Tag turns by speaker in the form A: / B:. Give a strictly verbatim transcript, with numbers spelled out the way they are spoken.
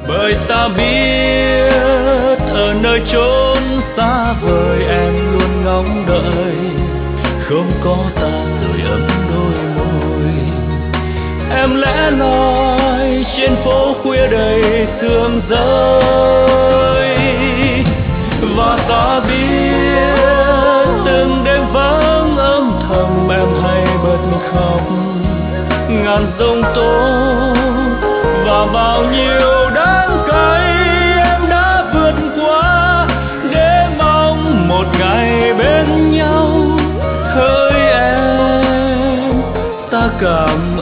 A: Bởi ta biết ở nơi chốn xa vời em luôn ngóng đợi, không có ta rồi ấm đôi môi. Em lẽ loi trên phố khuya đầy sương rơi, và ta biết từng đêm vắng âm thầm em hay bật khóc. Ngàn giông tố và bao nhiêu đắng cay em đã vượt qua để mong một ngày bên nhau. Hỡi em, ta cảm